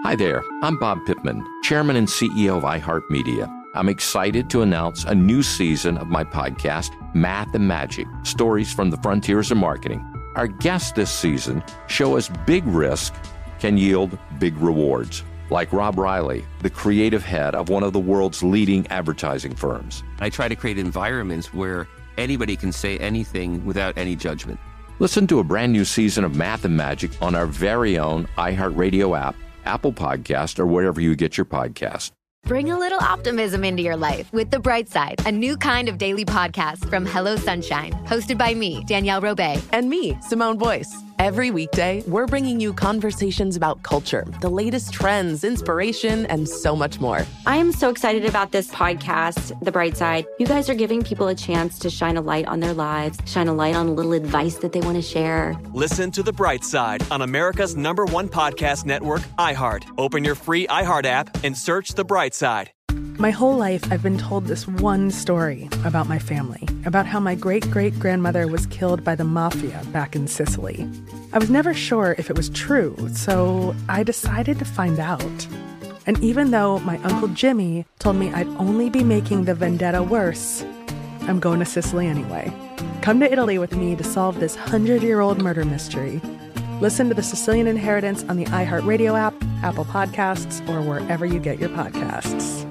Hi there, I'm Bob Pittman, Chairman and CEO of iHeartMedia. I'm excited to announce a new season of my podcast, Math and Magic, Stories from the Frontiers of Marketing. Our guests this season show us big risk can yield big rewards, like Rob Riley, the creative head of one of the world's leading advertising firms. I try to create environments where anybody can say anything without any judgment. Listen to a brand new season of Math and Magic on our very own iHeartRadio app, Apple Podcast, or wherever you get your podcast. Bring a little optimism into your life with The Bright Side, a new kind of daily podcast from Hello Sunshine, hosted by me, Danielle Robay. And me, Simone Boyce. Every weekday, we're bringing you conversations about culture, the latest trends, inspiration, and so much more. I am so excited about this podcast, The Bright Side. You guys are giving people a chance to shine a light on their lives, shine a light on a little advice that they want to share. Listen to The Bright Side on America's #1 podcast network, iHeart. Open your free iHeart app and search The Bright Side. My whole life, I've been told this one story about my family, about how my great-great-grandmother was killed by the mafia back in Sicily. I was never sure if it was true, so I decided to find out. And even though my Uncle Jimmy told me I'd only be making the vendetta worse, I'm going to Sicily anyway. Come to Italy with me to solve this 100-year-old murder mystery. Listen to The Sicilian Inheritance on the iHeartRadio app, Apple Podcasts, or wherever you get your podcasts.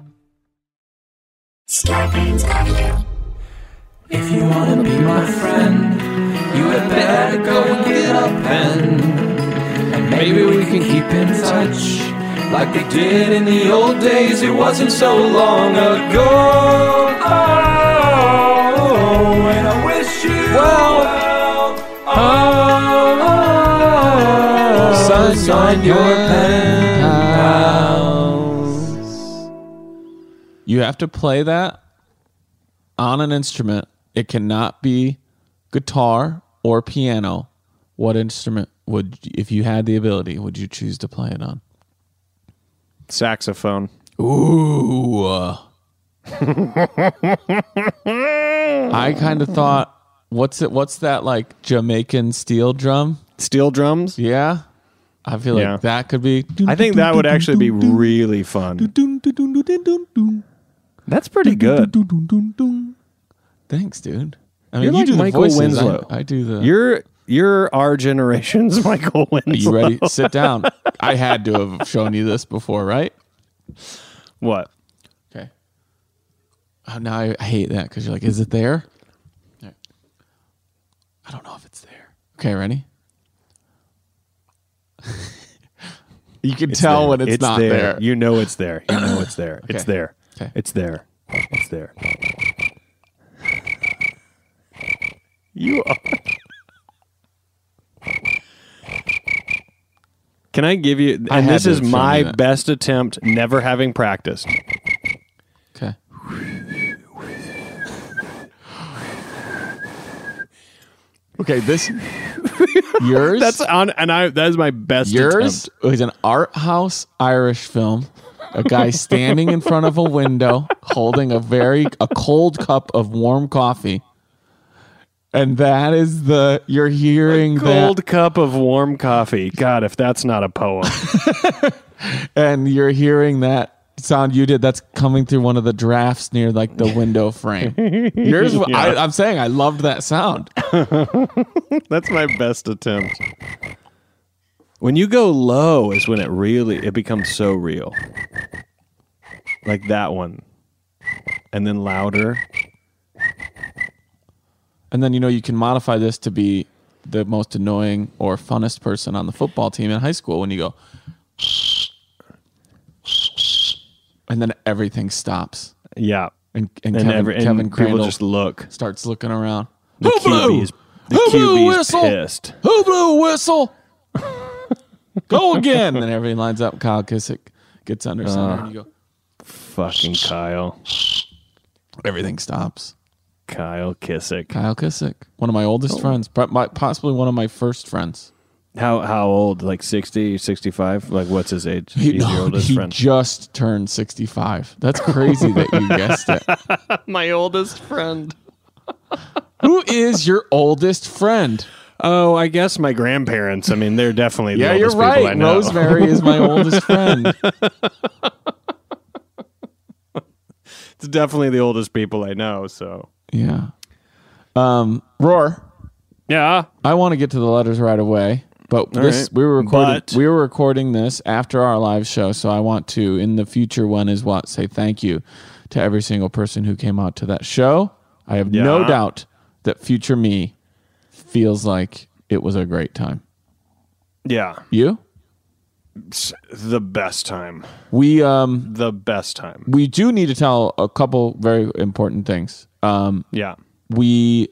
Scarpins Avenue. If you wanna be my friend, you had better go and get a pen. And maybe we can keep in touch like we did in the old days. It wasn't so long ago. Oh, and I wish you well. Oh, sign your pen house. You have to play that on an instrument. It cannot be guitar or piano. What instrument would, if you had the ability, would you choose to play it on? Saxophone. Ooh. I kind of thought, what's that like Jamaican steel drum? Steel drums? Yeah. I feel like that could be. I think that would actually be really fun. That's pretty good. Thanks, dude. I mean, You're you like do the Michael voices. Winslow. I do the. You're our generation's Michael Winslow. Are you ready? Sit down. I had to have shown you this before, right? What? Okay. Oh, now I hate that because you're like, is it there? Okay. I don't know if it's there. Okay, ready? You can tell when it's not there. You know it's there. You know it's there. Okay. It's there. Okay. It's there. It's there. You are. Can I give you, and this is my best attempt, never having practiced. Okay. Okay, this yours. That is my best yours attempt. was an art house Irish film. A guy standing in front of a window holding a cold cup of warm coffee. And that is you're hearing a cold cup of warm coffee. God, if that's not a poem. And you're hearing that sound you did. That's coming through one of the drafts near like the window frame. Yours, yeah. I'm saying I loved that sound. That's my best attempt. When you go low is when it becomes so real. Like that one. And then louder. And then, you can modify this to be the most annoying or funnest person on the football team in high school when you go, and then everything stops. Yeah. And Kevin Crandall just look. Starts looking around. The QB's pissed. Who blew a whistle? Go again. And everybody lines up. Kyle Kissick gets under center. And you go, fucking Kyle. Everything stops. Kyle Kissick. One of my oldest friends. Possibly one of my first friends. How old? Like 60, 65? Like what's his age? He's your oldest friend. He just turned 65. That's crazy that you guessed it. My oldest friend. Who is your oldest friend? Oh, I guess my grandparents. I mean, they're definitely the Yeah, oldest you're people I right. know. Rosemary is my oldest friend. It's definitely the oldest people I know. So Yeah. Roar. yeah, I want to get to the letters right away, but this right. we were recording. But- We were recording this after our live show, so I want to, in the future one, say thank you to every single person who came out to that show. I have no Yeah. doubt that future me feels like it was a great time. yeah, You? it's the best time. We The best time. we do need to tell a couple very important things. Yeah, We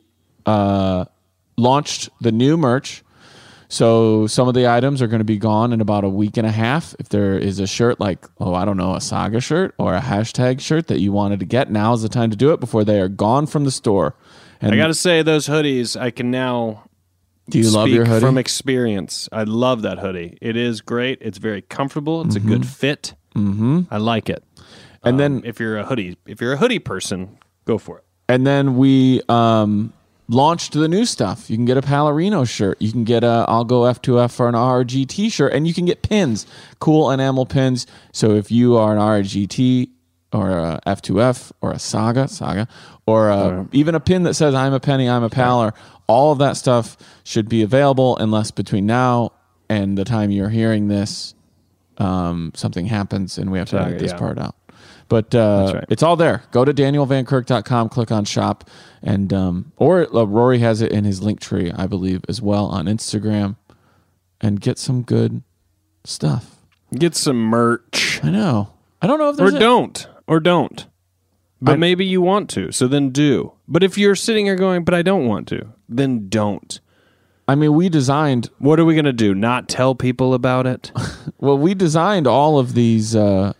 launched the new merch. So some of the items are going to be gone in about a week and a half. If there is a shirt like, a Saga shirt or a hashtag shirt that you wanted to get, now is the time to do it before they are gone from the store. And I got to say, those hoodies, I can now do you love your speak hoodie? from experience. I love that hoodie. It is great. It's very comfortable. It's a good fit. Mm-hmm. I like it. And then if you're a hoodie person, go for it. And then we launched the new stuff. You can get a Palorino shirt. You can get a I'll Go F2F or an RG t-shirt. And you can get pins, cool enamel pins. So if you are an RGT or a F2F or a Saga, or even a pin that says I'm a Penny, I'm a Paler, all of that stuff should be available unless between now and the time you're hearing this, something happens and we have to edit this part out. But right. It's all there. Go to danielvankirk.com, click on shop, and or Rory has it in his link tree, I believe, as well on Instagram, and get some good stuff. Get some merch. I know. I don't know if there's Or don't. But maybe you want to, so then do. But if you're sitting here going, but I don't want to, then don't. I mean, we designed. What are we going to do? Not tell people about it? Well, we designed all of these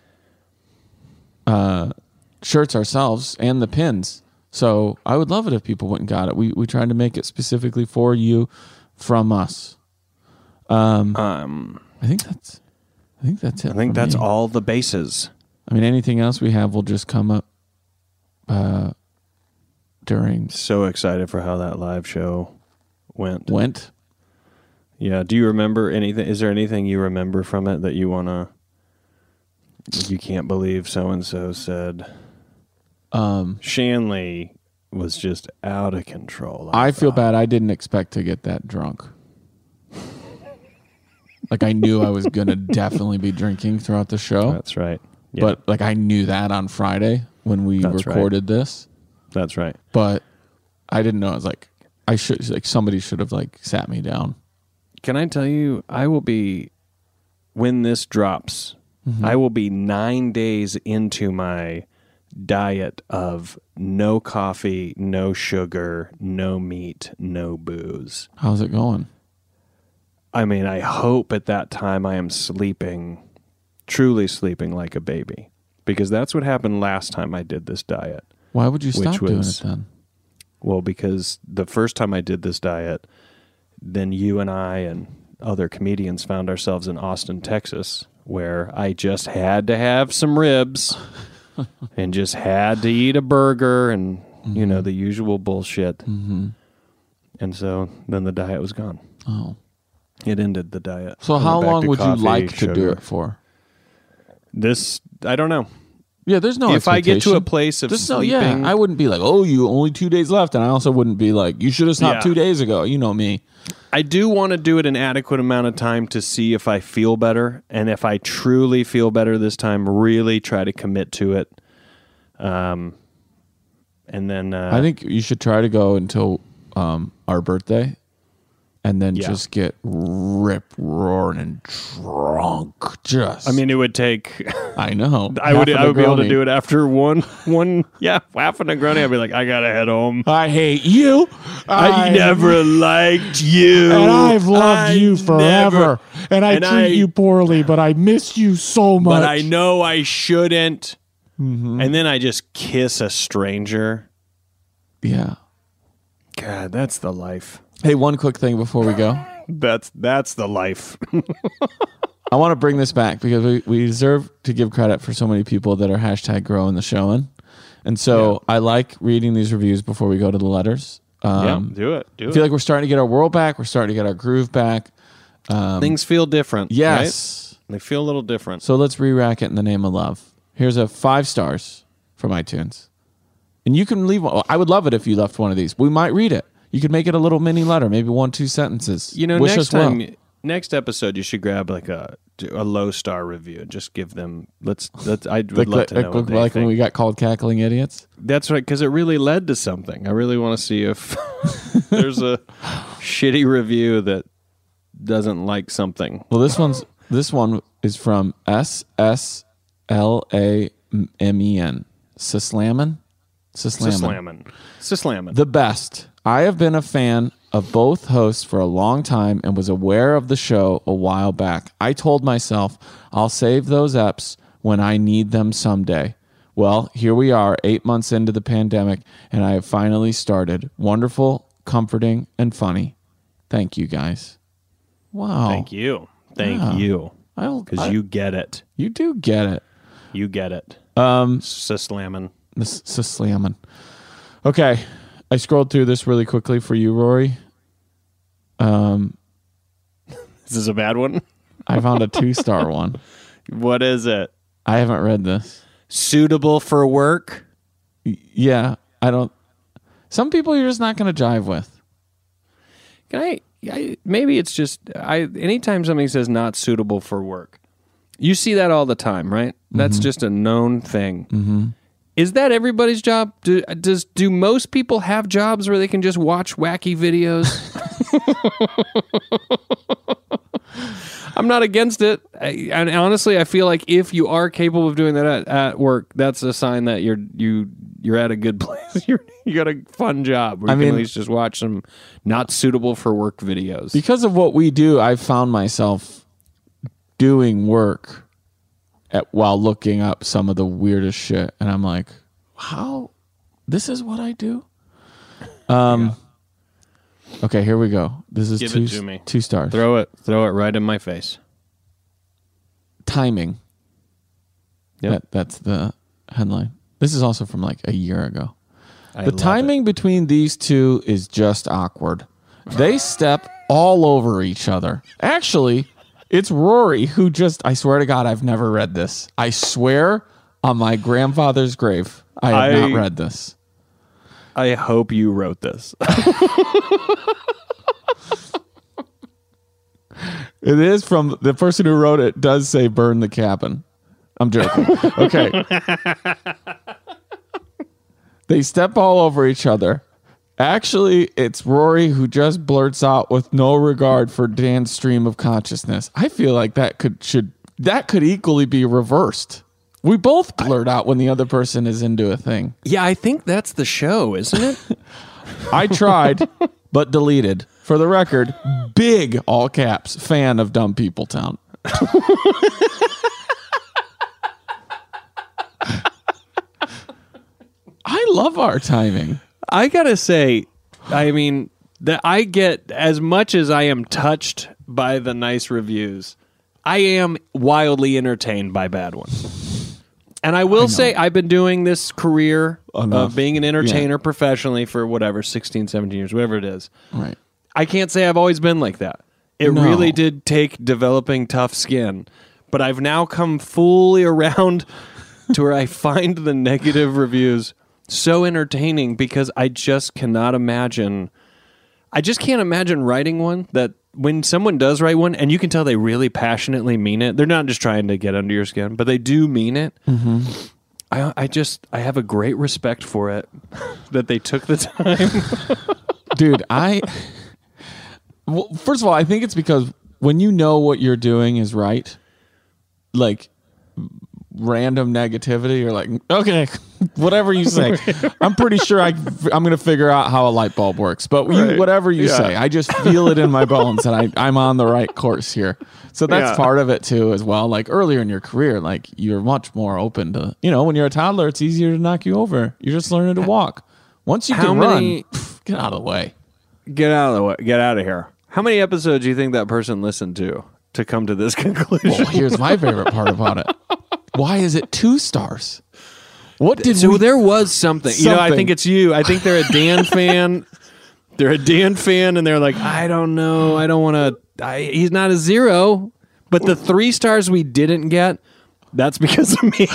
shirts ourselves and the pins. So I would love it if people went and got it. We tried to make it specifically for you from us. I think that's it. I think for that's me. all the bases. I mean, anything else we have will just come up during. So excited for how that live show went. Yeah. Do you remember anything? Is there anything you remember from it that you want to? You can't believe so-and-so said. Shanley was just out of control. I feel bad. I didn't expect to get that drunk. Like I knew I was going to definitely be drinking throughout the show. That's right. Yeah. But like I knew that on Friday when we recorded this. That's right. But I didn't know. I was like, somebody should have like sat me down. Can I tell you, I will be, when this drops, I will be 9 days into my diet of no coffee, no sugar, no meat, no booze. How's it going? I mean, I hope at that time I am sleeping, truly sleeping like a baby. Because that's what happened last time I did this diet. Why would you stop doing it then? Well, because the first time I did this diet, then you and I and other comedians found ourselves in Austin, Texas, where I just had to have some ribs and just had to eat a burger and, you know, the usual bullshit. Mm-hmm. And so then the diet was gone. Oh. It ended the diet. So how long would you like to do it for? This, I don't know. Yeah, there's no If I get to a place of sleeping. I wouldn't be like, oh, you only 2 days left. And I also wouldn't be like, you should have stopped 2 days ago. You know me. I do want to do it an adequate amount of time to see if I feel better. And if I truly feel better this time, really try to commit to it. And then... I think you should try to go until our birthday. And then just get rip-roaring and drunk. I mean, it would take... I know. I would be able to do it after one half a Negroni. I'd be like, I gotta head home. I hate you. I never liked you. And I've loved you forever. And I treat you poorly, but I miss you so much. But I know I shouldn't. Mm-hmm. And then I just kiss a stranger. Yeah. God, that's the life. Hey, one quick thing before we go. That's the life. I want to bring this back because we deserve to give credit for so many people that are hashtag growing the showing. And so I like reading these reviews before we go to the letters. Do it. I feel like we're starting to get our world back. We're starting to get our groove back. Things feel different. Yes. Right? They feel a little different. So let's re-rack it in the name of love. Here's a 5 stars from iTunes. And you can leave one. I would love it if you left one of these. We might read it. You could make it a little mini letter, maybe 1-2 sentences. Wish next time, next episode, you should grab like a low star review and just give them. I would love to know what they like think. when we got called cackling idiots. That's right, because it really led to something. I really want to see if there's a shitty review that doesn't like something. Well, this one is from SSLAMEN. Sislamen. The best. I have been a fan of both hosts for a long time and was aware of the show a while back. I told myself I'll save those eps when I need them someday. Well, here we are 8 months into the pandemic and I have finally started. Wonderful, comforting, and funny. Thank you, guys. Wow. Thank you. You. Because you get it. You do get it. You get it. Sislamen. Sislamen. Okay. I scrolled through this really quickly for you, Rory. Is this a bad one? I found a 2-star one. What is it? I haven't read this. Suitable for work? Yeah. I don't. Some people you're just not going to jive with. Maybe it's just anytime something says not suitable for work, you see that all the time, right? That's just a known thing. Mm-hmm. Is that everybody's job? Do most people have jobs where they can just watch wacky videos? I'm not against it. And honestly, I feel like if you are capable of doing that at work, that's a sign that you're at a good place. You got a fun job where you can at least just watch some not suitable for work videos. Because of what we do, I've found myself doing work while looking up some of the weirdest shit. And I'm like, how? This is what I do? Okay, here we go. This is Give it to me. 2 stars. Throw it right in my face. Timing. Yep. That's the headline. This is also from like a year ago. The timing between these two is just awkward. They step all over each other. Actually, it's Rory who I swear to God, I've never read this. I swear on my grandfather's grave, I have not read this. I hope you wrote this. It is from the person who wrote it does say burn the cabin. I'm joking. Okay. They step all over each other. Actually, it's Rory who just blurts out with no regard for Dan's stream of consciousness. I feel like that could equally be reversed. We both blurt out when the other person is into a thing. Yeah, I think that's the show, isn't it? I tried, but deleted. For the record, big, all caps, fan of Dumb People Town. I love our timing. I gotta say, I mean, that I get as much as I am touched by the nice reviews, I am wildly entertained by bad ones. And I will say, I've been doing this career of being an entertainer professionally for whatever, 16, 17 years, whatever it is. Right. I can't say I've always been like that. It really did take developing tough skin. But I've now come fully around to where I find the negative reviews so entertaining because I just cannot imagine. I just can't imagine writing one that when someone does write one, and you can tell they really passionately mean it. They're not just trying to get under your skin, but they do mean it. Mm-hmm. I have a great respect for it that they took the time. Dude, well, first of all, I think it's because when you know what you're doing is right, like random negativity, you're like, okay, whatever you say. I'm pretty sure I'm going to figure out how a light bulb works. But whatever you say, I just feel it in my bones that I'm on the right course here. So that's part of it too as well. Like earlier in your career, like you're much more open to, when you're a toddler, it's easier to knock you over. You're just learning to walk. Once you can run, get out of the way. Get out of the way. Get out of here. How many episodes do you think that person listened to come to this conclusion? Well, here's my favorite part about it. Why is it 2 stars? What did there was something. I think it's you. I think they're a Dan fan. They're a Dan fan, and they're like, I don't know. I don't want to. He's not a 0. But the 3 stars we didn't get, that's because of me.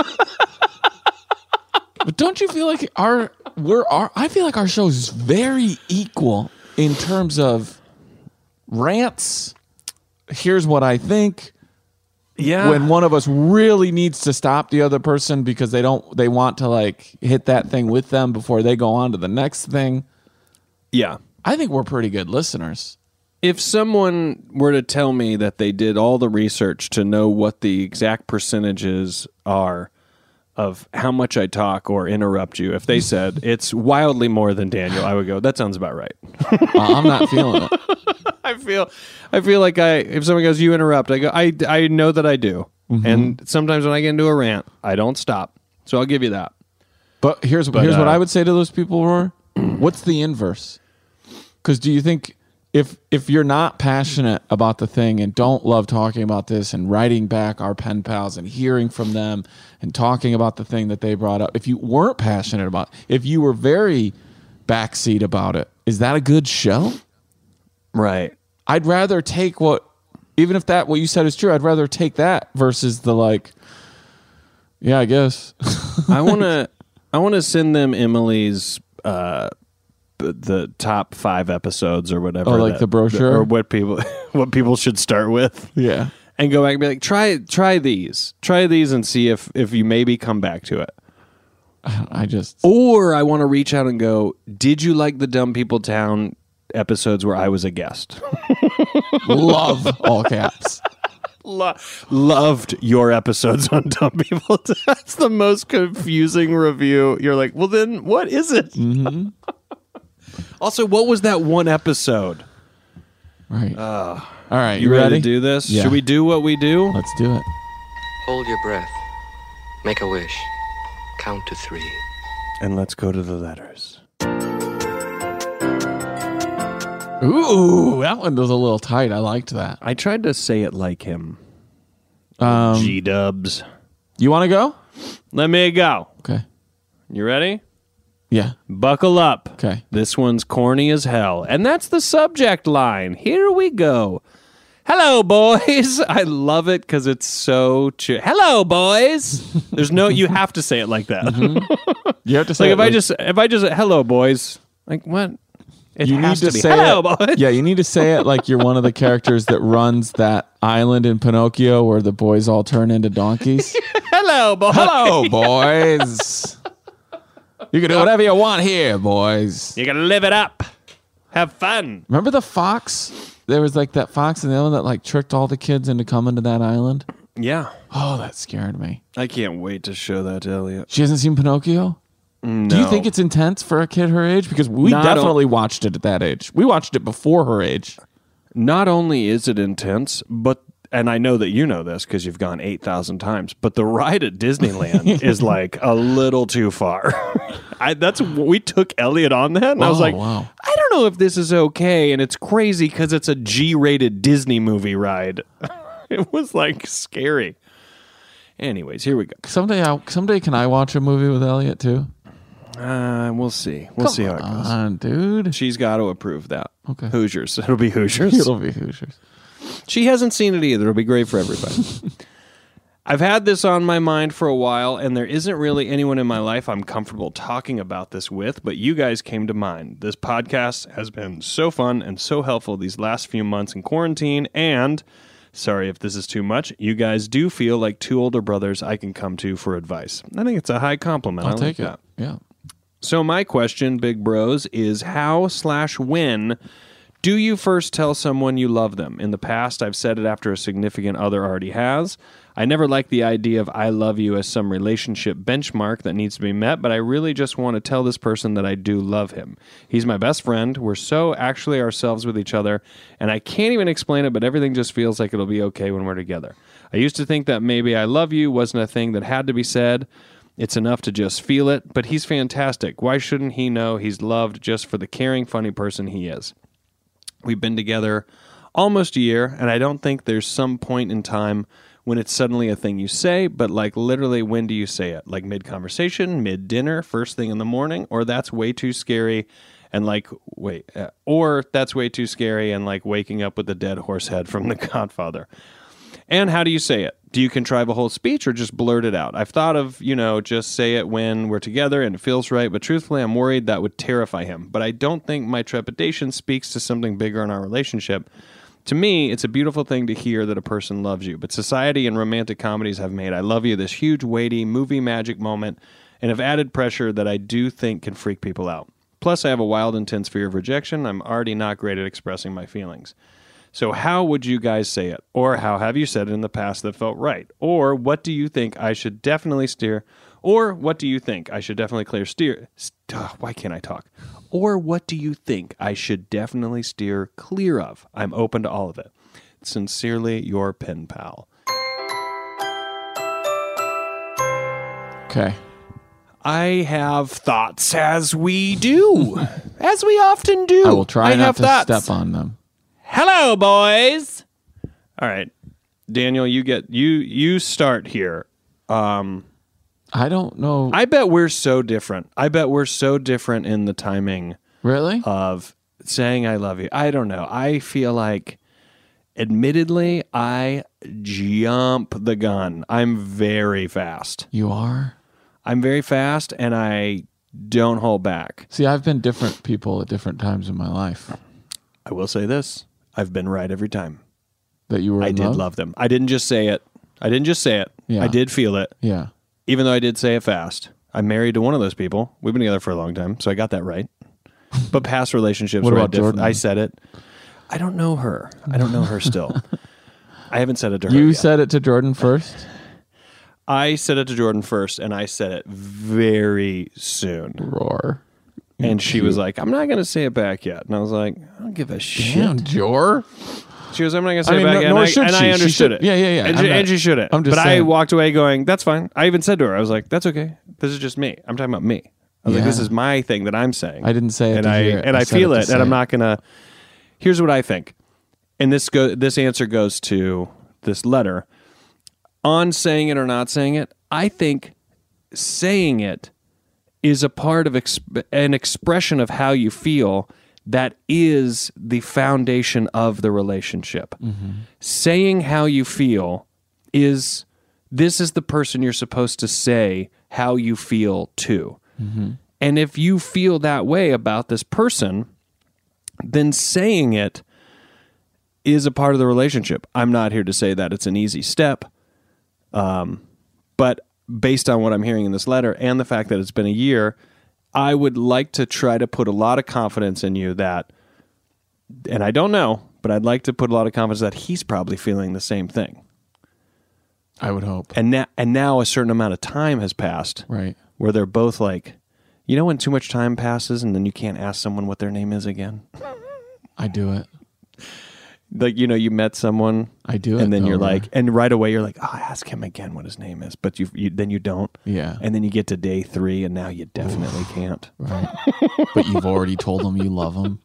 But don't you feel like I feel like our show is very equal in terms of rants. Here's what I think. Yeah. When one of us really needs to stop the other person because they want to like hit that thing with them before they go on to the next thing. Yeah. I think we're pretty good listeners. If someone were to tell me that they did all the research to know what the exact percentages are of how much I talk or interrupt you, if they said it's wildly more than Daniel, I would go, that sounds about right. I'm not feeling it. I feel like if someone goes, you interrupt, I go, I know that I do. Mm-hmm. And sometimes when I get into a rant, I don't stop. So I'll give you that. But here's what I would say to those people, Roar. What's the inverse? Because do you think if you're not passionate about the thing and don't love talking about this and writing back our pen pals and hearing from them and talking about the thing that they brought up, if you weren't passionate about it, if you were very backseat about it, is that a good show? Right. I'd rather take even if what you said is true, I'd rather take that versus the like, yeah, I guess. I want to send them Emily's the top 5 episodes or whatever. Oh, like the brochure? Or what people should start with. Yeah. And go back and be like, try these. Try these and see if you maybe come back to it. Or I want to reach out and go, did you like the Dumb People Town episodes where I was a guest? Love, all caps. Loved your episodes on Dumb People. That's the most confusing review. You're like, well, then what is it? Mm-hmm. Also, what was that one episode? Right. All right. You ready to do this? Yeah. Should we do what we do? Let's do it. Hold your breath. Make a wish. Count to 3. And let's go to the letters. Ooh, that one was a little tight. I liked that. I tried to say it like him. G-dubs. You want to go? Let me go. Okay. You ready? Yeah. Buckle up. Okay. This one's corny as hell. And that's the subject line. Here we go. Hello, boys. I love it because it's so chill. Hello, boys. There's no, you have to say it like that. Mm-hmm. You have to say like if I just hello, boys. Like what? You need to say hello, it. boys. Yeah, you need to say it like you're one of the characters that runs that island in Pinocchio where the boys all turn into donkeys. Hello, boys. Hello, boys. You can do whatever you want here, boys. You can live it up. Have fun. Remember the fox? There was like that fox in the island that like tricked all the kids into coming to that island. Yeah. Oh, that scared me. I can't wait to show that to Elliot. She hasn't seen Pinocchio? No. Do you think it's intense for a kid her age? Because we definitely watched it at that age. We watched it before her age. Not only is it intense, and I know that you know this because you've gone 8,000 times, but the ride at Disneyland is like a little too far. We took Elliot on that, and I was like, wow. I don't know if this is okay, and it's crazy because it's a G-rated Disney movie ride. It was like scary. Anyways, here we go. Someday can I watch a movie with Elliot too? We'll see. We'll see how it goes. On, dude. She's got to approve that. Okay. Hoosiers. It'll be Hoosiers. It'll be Hoosiers. She hasn't seen it either. It'll be great for everybody. I've had this on my mind for a while, and there isn't really anyone in my life I'm comfortable talking about this with, but you guys came to mind. This podcast has been so fun and so helpful these last few months in quarantine, and, sorry if this is too much, you guys do feel like 2 older brothers I can come to for advice. I think it's a high compliment. I'll take it. That. Yeah. So my question, big bros, is how/when do you first tell someone you love them? In the past, I've said it after a significant other already has. I never liked the idea of I love you as some relationship benchmark that needs to be met, but I really just want to tell this person that I do love him. He's my best friend. We're so actually ourselves with each other, and I can't even explain it, but everything just feels like it'll be okay when we're together. I used to think that maybe I love you wasn't a thing that had to be said. It's enough to just feel it, but he's fantastic. Why shouldn't he know he's loved just for the caring, funny person he is? We've been together almost a year, and I don't think there's some point in time when it's suddenly a thing you say, but like literally when do you say it? Like mid-conversation, mid-dinner, first thing in the morning, or that's way too scary and like, wait, or that's way too scary and like waking up with the dead horse head from The Godfather. And how do you say it? Do you contrive a whole speech or just blurt it out? I've thought of, just say it when we're together and it feels right, but truthfully, I'm worried that would terrify him. But I don't think my trepidation speaks to something bigger in our relationship. To me, it's a beautiful thing to hear that a person loves you, but society and romantic comedies have made I love you this huge, weighty, movie magic moment and have added pressure that I do think can freak people out. Plus, I have a wild, intense fear of rejection. I'm already not great at expressing my feelings. So how would you guys say it? Or how have you said it in the past that felt right? Or what do you think I should definitely steer? Or what do you think I should definitely why can't I talk? Or what do you think I should definitely steer clear of? I'm open to all of it. Sincerely, your pen pal. Okay. I have thoughts, as we do. As we often do. I will try not to thoughts. step on them. Hello, boys. All right. Daniel, you start here. I don't know. I bet we're so different. I bet we're so different in the timing. Really? Of saying I love you. I don't know. I feel like, admittedly, I jump the gun. I'm very fast. You are? I'm very fast, and I don't hold back. See, I've been different people at different times in my life. I will say this. I've been right every time. That you were in I did love them. I didn't just say it. Yeah. I did feel it. Yeah. Even though I did say it fast. I'm married to one of those people. We've been together for a long time, so I got that right. But past relationships what were about different. Jordan? I said it. I don't know her. I don't know her still. I haven't said it to her You yet. said it to Jordan first? I said it to Jordan first, and I said it very soon. Roar. And she was like, I'm not going to say it back yet. And I was like, I don't give a shit. Damn, Jor. She goes, I'm not going to say it back yet. And I understood it. Yeah. And she shouldn't. But I walked away going, that's fine. I even said to her, I was like, that's okay. This is just me. I'm talking about me. I was like, this is my thing that I'm saying. I didn't say it and to hear it. And I said feel to it. say And I'm not going to. Here's what I think. And this answer goes to this letter. On saying it or not saying it, I think saying it is a part of an expression of how you feel that is the foundation of the relationship. Mm-hmm. Saying how you feel this is the person you're supposed to say how you feel to. Mm-hmm. And if you feel that way about this person, then saying it is a part of the relationship. I'm not here to say that it's an easy step, but based on what I'm hearing in this letter and the fact that it's been a year, I would like to try to put a lot of confidence in you that, and I don't know, but I'd like to put a lot of confidence that he's probably feeling the same thing. I would hope. And now a certain amount of time has passed, right? Where they're both like, when too much time passes and then you can't ask someone what their name is again. I do it. Like, you met someone. I do it. And then you're like, and right away you're like, oh, ask him again what his name is. But then you don't. Yeah. And then you get to day 3 and now you definitely can't. Right. But you've already told him you love him.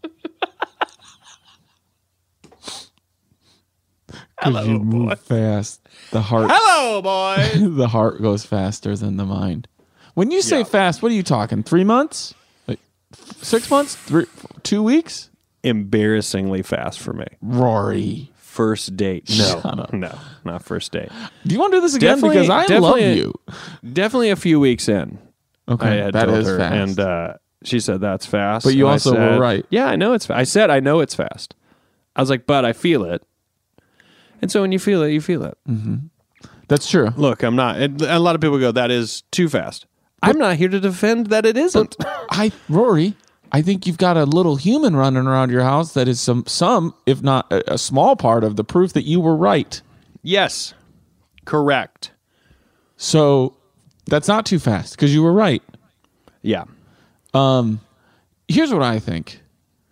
Because you move fast. The heart. Hello, boy. The heart goes faster than the mind. When you say fast, what are you talking? 3 months? Like 6 months? 2 weeks? Embarrassingly fast for me. Rory. First date. No, not first date. Do you want to do this again? Because I love you. Definitely a few weeks in. Okay, I had that told is her, fast. And she said, that's fast. But you and also were right. Yeah, I know it's fast. I said, I know it's fast. I was like, but I feel it. And so when you feel it, you feel it. Mm-hmm. That's true. Look, I'm not. A lot of people go, that is too fast. I'm not here to defend that it isn't. Rory, I think you've got a little human running around your house that is some, if not a small part of the proof that you were right. Yes, correct. So that's not too fast because you were right. Yeah. Here's what I think.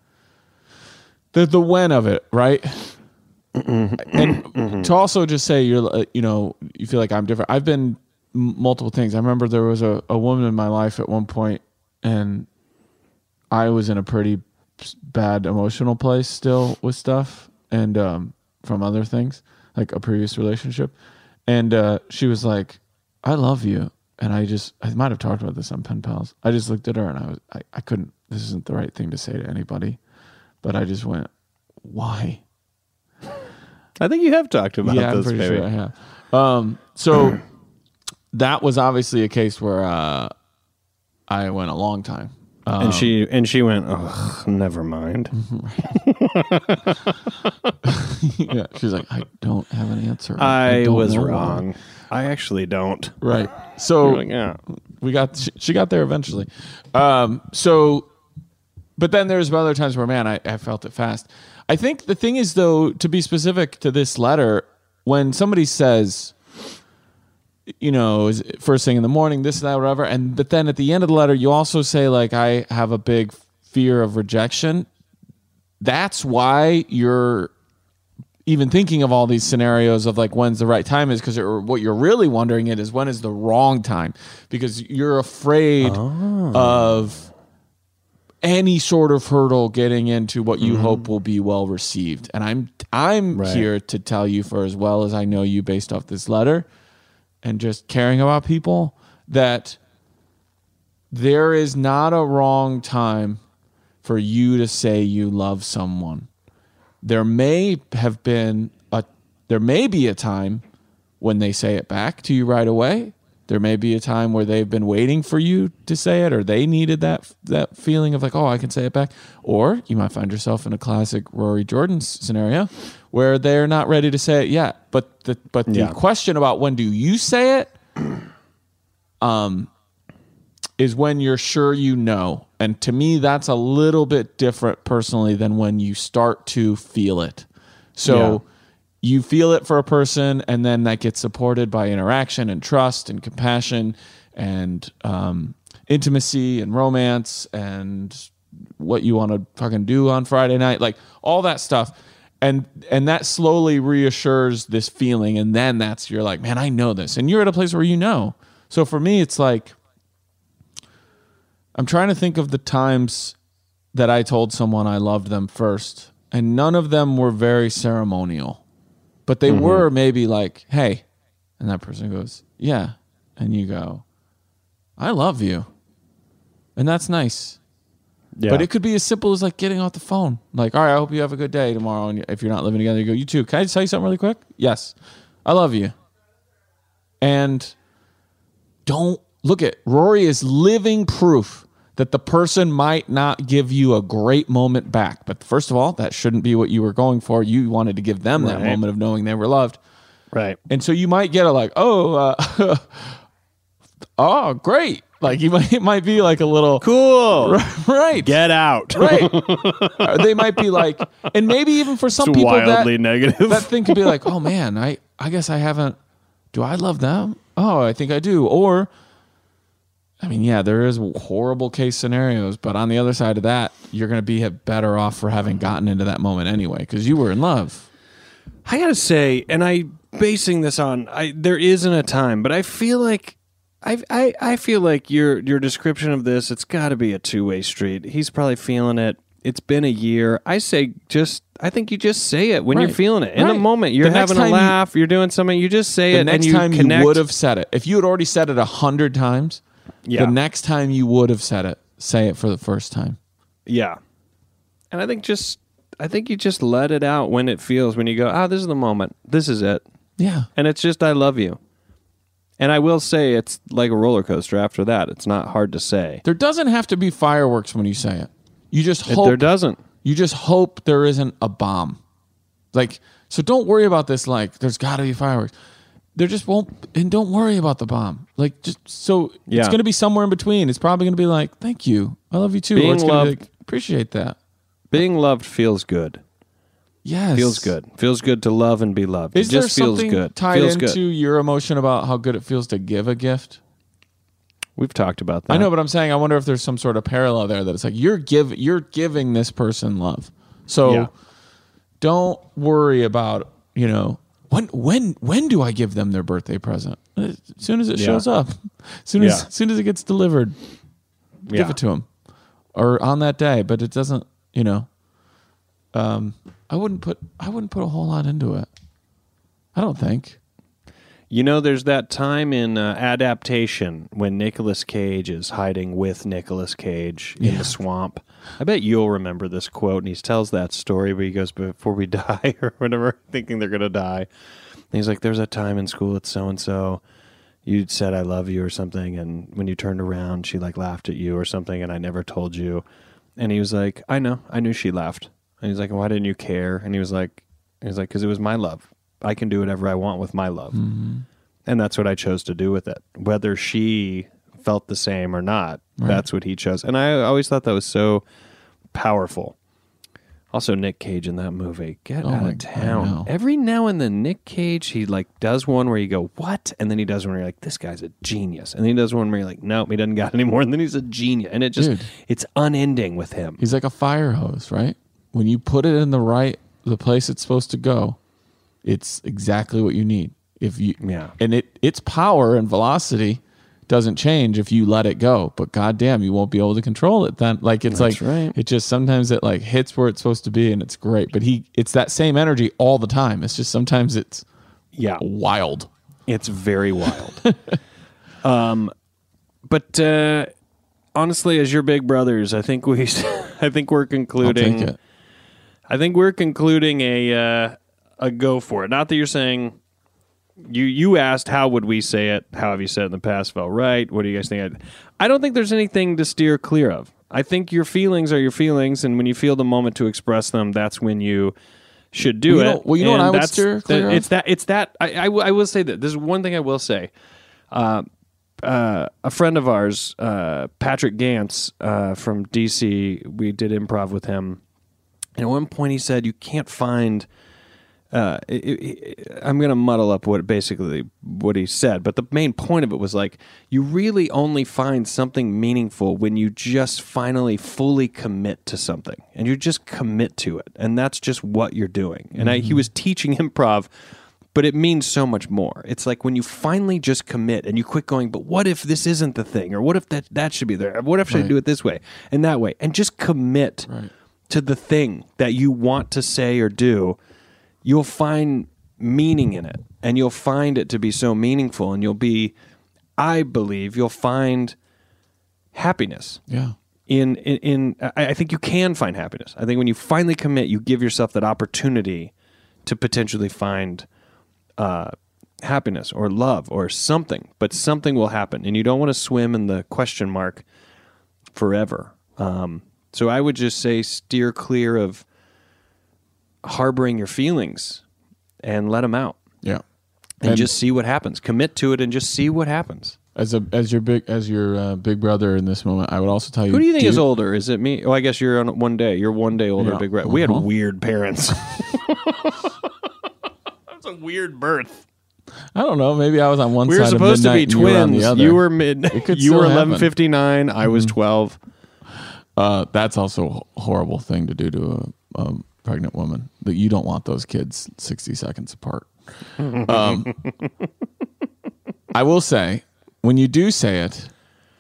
The when of it, right? And to also just say you feel like I'm different. I've been multiple things. I remember there was a woman in my life at one point, and I was in a pretty bad emotional place still with stuff, and from other things, like a previous relationship. And she was like, I love you. And I might have talked about this on Pen Pals. I just looked at her and I couldn't this isn't the right thing to say to anybody, but I just went, why? I think you have talked about yeah, this, I'm pretty maybe. sure I have. So that was obviously a case where I went a long time. And she went, oh, never mind. Yeah, she's like, I don't have an answer. I don't was know wrong. why. I actually don't. Right. So You're like, yeah. she got there eventually. But then there's other times where, man, I felt it fast. I think the thing is, though, to be specific to this letter, when somebody says, you know, first thing in the morning, this, that, whatever, but then at the end of the letter, you also say, like, I have a big fear of rejection. That's why you're even thinking of all these scenarios of, like, when's the right time is, because what you're really wondering is when is the wrong time, because you're afraid of any sort of hurdle getting into what you hope will be well received. And I'm here to tell you, for as well as I know you based off this letter and just caring about people, that there is not a wrong time for you to say you love someone. There may be a time when they say it back to you right away. There may be a time where they've been waiting for you to say it, or they needed that feeling of like, oh, I can say it back. Or you might find yourself in a classic Rory Jordan scenario where they're not ready to say it yet. But the question about when do you say it is when you're sure you know. And to me, that's a little bit different personally than when you start to feel it. So you feel it for a person, and then that gets supported by interaction and trust and compassion and intimacy and romance and what you want to fucking do on Friday night, like all that stuff. And that slowly reassures this feeling. And then you're like, man, I know this. And you're at a place where you know. So for me, it's like, I'm trying to think of the times that I told someone I loved them first, and none of them were very ceremonial. But they were maybe like, hey, and that person goes, yeah. And you go, I love you. And that's nice. Yeah. But it could be as simple as like getting off the phone. Like, all right, I hope you have a good day tomorrow. And if you're not living together, you go, you too. Can I just tell you something really quick? Yes. I love you. And don't look at Rory is living proof that the person might not give you a great moment back. But first of all, that shouldn't be what you were going for. You wanted to give them that moment of knowing they were loved. Right. And so you might get a like, oh, great. Like it might be like a little cool. Right. Get out. Right. They might be like, and maybe even for some people wildly negative. That thing could be like, oh man, I guess I haven't, do I love them? Oh, I think I do. Or, I mean, yeah, there is horrible case scenarios, but on the other side of that, you're going to be better off for having gotten into that moment anyway, because you were in love. I got to say, and I'm basing this on, there isn't a time, but I feel like, I feel like your description of this, it's got to be a two-way street. He's probably feeling it. It's been a year. I think you just say it when you're feeling it. In the moment, you're having a laugh, you're doing something, you just say it. The next time you would have said it. If you had already said it 100 times, the next time you would have said it, say it for the first time. Yeah. And I think you just let it out when it feels, when you go, this is the moment. This is it. Yeah. And it's just, I love you. And I will say it's like a roller coaster after that. It's not hard to say. There doesn't have to be fireworks when you say it. You just hope. There doesn't. You just hope there isn't a bomb. Like, so don't worry about this, like, there's got to be fireworks. There just won't, and don't worry about the bomb. Like, just so it's going to be somewhere in between. It's probably going to be like, thank you, I love you too. Being or it's loved, be like, appreciate that. Being loved feels good. Yes, feels good. Feels good to love and be loved. Is it just there feels something good. tied feels into good. your emotion about how good it feels to give a gift? We've talked about that. I know, but I'm saying I wonder if there's some sort of parallel there that it's like you're giving this person love. So don't worry about, when do I give them their birthday present? As soon as it shows up, as soon as it gets delivered, give it to them, or on that day. But it doesn't, I wouldn't put a whole lot into it. I don't think. You know, there's that time in Adaptation when Nicolas Cage is hiding with Nicolas Cage in the swamp. I bet you'll remember this quote, and he tells that story where he goes, before we die, or whatever, thinking they're going to die. And he's like, there's a time in school at so-and-so, you said I love you or something, and when you turned around, she like laughed at you or something, and I never told you. And he was like, I know, I knew she laughed. And he's like, why didn't you care? And he was like, because it was my love. I can do whatever I want with my love. Mm-hmm. And that's what I chose to do with it. Whether she felt the same or not, that's what he chose. And I always thought that was so powerful. Also, Nick Cage in that movie. Get out of town. Every now and then, Nick Cage, he like does one where you go, what? And then he does one where you're like, this guy's a genius. And then he does one where you're like, nope, he doesn't got any more. And then he's a genius. And it just, it's unending with him. He's like a fire hose, right? When you put it in the place it's supposed to go, it's exactly what you need. And its power and velocity doesn't change if you let it go. But goddamn, you won't be able to control it then. Like it just sometimes it like hits where it's supposed to be, and it's great. But it's that same energy all the time. It's just sometimes it's wild. It's very wild. But honestly, as your big brothers, I think we're concluding. I'll take it. I think we're concluding a go for it. Not that you're saying you asked how would we say it? How have you said it in the past? Felt right? What do you guys think? I don't think there's anything to steer clear of. I think your feelings are your feelings, and when you feel the moment to express them, that's when you should do it. Well, you know what I would steer clear of? It's that. I will say that. This is one thing I will say. A friend of ours, Patrick Gantz from DC, we did improv with him. And at one point he said, you can't find, I'm going to muddle up what he said, but the main point of it was like, you really only find something meaningful when you just finally fully commit to something. And you just commit to it. And that's just what you're doing. And he was teaching improv, but it means so much more. It's like when you finally just commit and you quit going, but what if this isn't the thing? Or what if that should be there? What if I should do it this way and that way? And just commit to the thing that you want to say or do. You'll find meaning in it, and you'll find it to be so meaningful, and I believe you'll find happiness. Yeah. I think you can find happiness. I think when you finally commit, you give yourself that opportunity to potentially find happiness or love or something, but something will happen, and you don't want to swim in the question mark forever. So I would just say steer clear of harboring your feelings and let them out. Yeah. And just see what happens. Commit to it and just see what happens. As your big brother in this moment, I would also tell you. Who do you think is older? Is it me? Oh, I guess you're on 1 day. You're 1 day older, big brother. We had weird parents. That's a weird birth. I don't know. Maybe I was on one side. We were supposed to be twins. You were 11:59. I was 12. That's also a horrible thing to do to a pregnant woman. That you don't want those kids 60 seconds apart. I will say, when you do say it,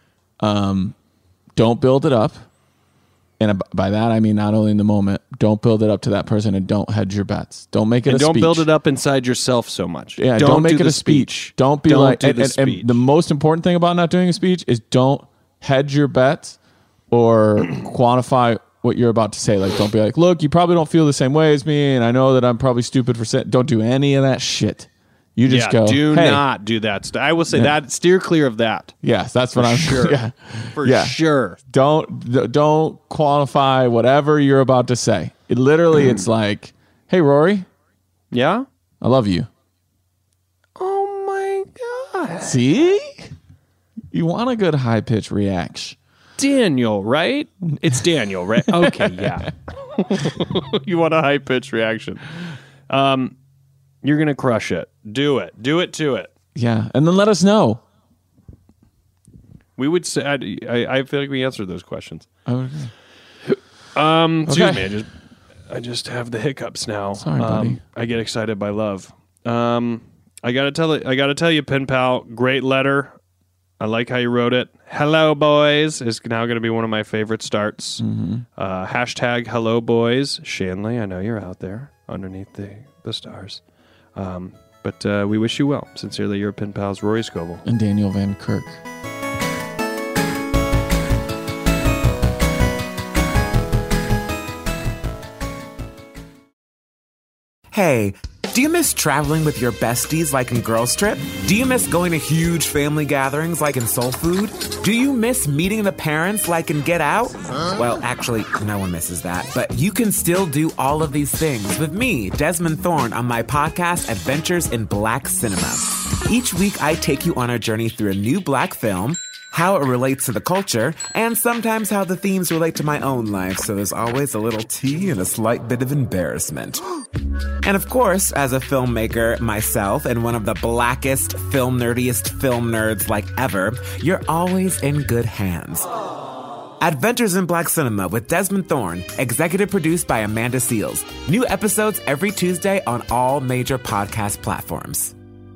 don't build it up. And by that, I mean not only in the moment, don't build it up to that person, and don't hedge your bets. Don't make it a speech. Don't build it up inside yourself so much. Yeah, don't make it a speech. Don't be like, and the most important thing about not doing a speech is don't hedge your bets or quantify what you're about to say. Like, don't be like, look, you probably don't feel the same way as me, and I know that I'm probably stupid for saying. Don't do any of that shit. You just go. Do not do that. I will say that. Steer clear of that. Yes, that's what I'm sure. Yeah, for sure. Don't quantify whatever you're about to say. It literally, it's like, hey, Rory. Yeah, I love you. Oh my God. See, you want a good high pitch reaction. Daniel, right? It's Daniel, right? Okay, yeah. You want a high pitch reaction. You're going to crush it. Do it. Do it to it. Yeah. And then let us know. We would say, I feel like we answered those questions. Okay. Excuse me. I just have the hiccups now. Sorry, buddy. I get excited by love. I gotta tell you, pen pal, great letter. I like how you wrote it. Hello, boys is now going to be one of my favorite starts. Mm-hmm. Hashtag hello, boys. Shanley, I know you're out there underneath the stars. But But we wish you well. Sincerely, your pen pals, Rory Scovel. And Daniel Van Kirk. Hey, do you miss traveling with your besties like in Girls Trip? Do you miss going to huge family gatherings like in Soul Food? Do you miss meeting the parents like in Get Out? Well, actually, no one misses that. But you can still do all of these things with me, Desmond Thorne, on my podcast, Adventures in Black Cinema. Each week, I take you on a journey through a new Black film, how it relates to the culture, and sometimes how the themes relate to my own life, so there's always a little tea and a slight bit of embarrassment. And of course, as a filmmaker myself and one of the blackest, nerdiest film nerds like ever, you're always in good hands. Adventures in Black Cinema with Desmond Thorne, executive produced by Amanda Seales. New episodes every Tuesday on all major podcast platforms.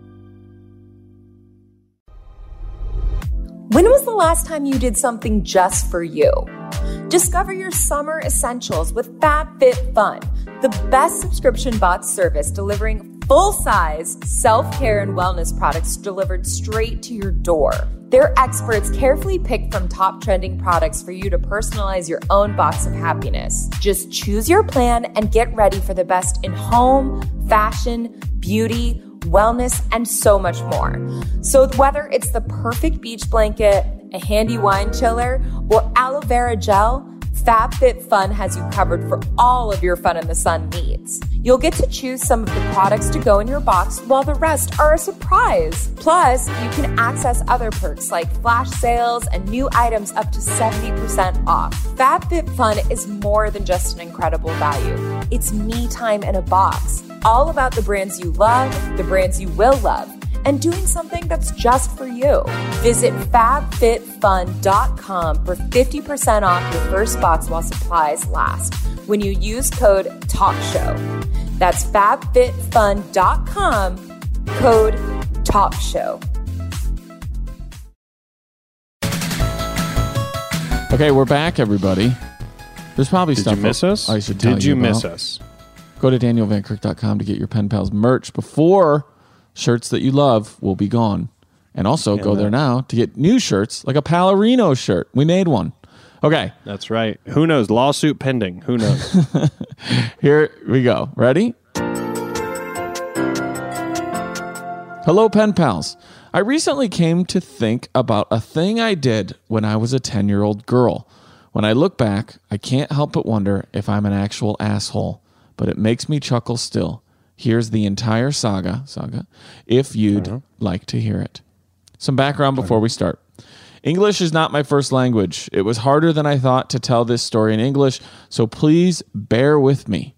When was the last time you did something just for you? Discover your summer essentials with FabFitFun, the best subscription box service delivering full-size self-care and wellness products delivered straight to your door. Their experts carefully pick from top trending products for you to personalize your own box of happiness. Just choose your plan and get ready for the best in home, fashion, beauty, wellness, and so much more. So whether it's the perfect beach blanket, a handy wine chiller, or aloe vera gel, FabFitFun has you covered for all of your fun in the sun needs. You'll get to choose some of the products to go in your box while the rest are a surprise. Plus, you can access other perks like flash sales and new items up to 70% off. FabFitFun is more than just an incredible value. It's me time in a box. All about the brands you love, the brands you will love, and doing something that's just for you. Visit FabFitFun.com for 50% off your first box while supplies last when you use code TALKSHOW. That's FabFitFun.com, code TALKSHOW. Okay, we're back, everybody. There's probably Did stuff you miss us? I should tell Did you you miss about. us? Go to danielvankirk.com to get your Pen Pals merch before shirts that you love will be gone. And also go there now to get new shirts, like a Palarino shirt. We made one. Okay. That's right. Who knows? Lawsuit pending. Who knows? Here we go. Ready? Hello, Pen Pals. I recently came to think about a thing I did when I was a 10-year-old girl. When I look back, I can't help but wonder if I'm an actual asshole, but it makes me chuckle still. Here's the entire saga, if you'd like to hear it. Some background before we start. English is not my first language. It was harder than I thought to tell this story in English, so please bear with me.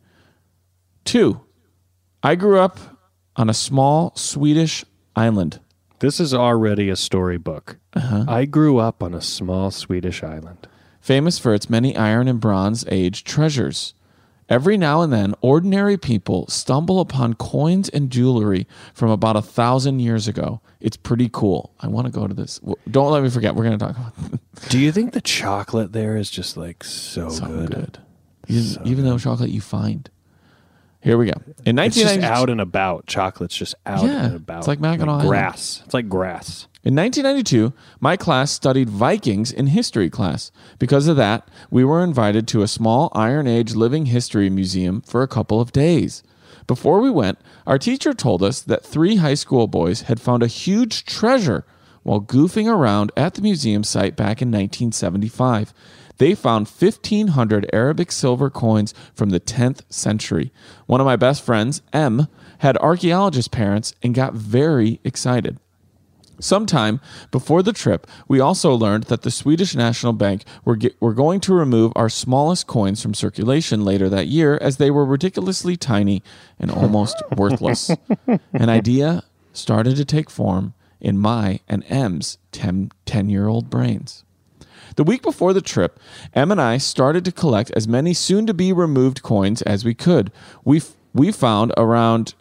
2, I grew up on a small Swedish island. This is already a storybook. I grew up on a small Swedish island. Famous for its many Iron and Bronze Age treasures. Every now and then, ordinary people stumble upon coins and jewelry from about 1,000 years ago. It's pretty cool. I want to go to this. Don't let me forget. We're going to talk about it. Do you think the chocolate there is just like so good? Even though chocolate you find. Here we go. In 1992, it's just out and about. Chocolate's just out and about. It's like Mackinac Island. Grass. It's like grass. In 1992, my class studied Vikings in history class. Because of that, we were invited to a small Iron Age living history museum for a couple of days. Before we went, our teacher told us that 3 high school boys had found a huge treasure while goofing around at the museum site back in 1975. They found 1,500 Arabic silver coins from the 10th century. One of my best friends, M, had archaeologist parents and got very excited. Sometime before the trip, we also learned that the Swedish National Bank were going to remove our smallest coins from circulation later that year as they were ridiculously tiny and almost worthless. An idea started to take form in my and M's 10-year-old brains. The week before the trip, M and I started to collect as many soon-to-be removed coins as we could. We found a round,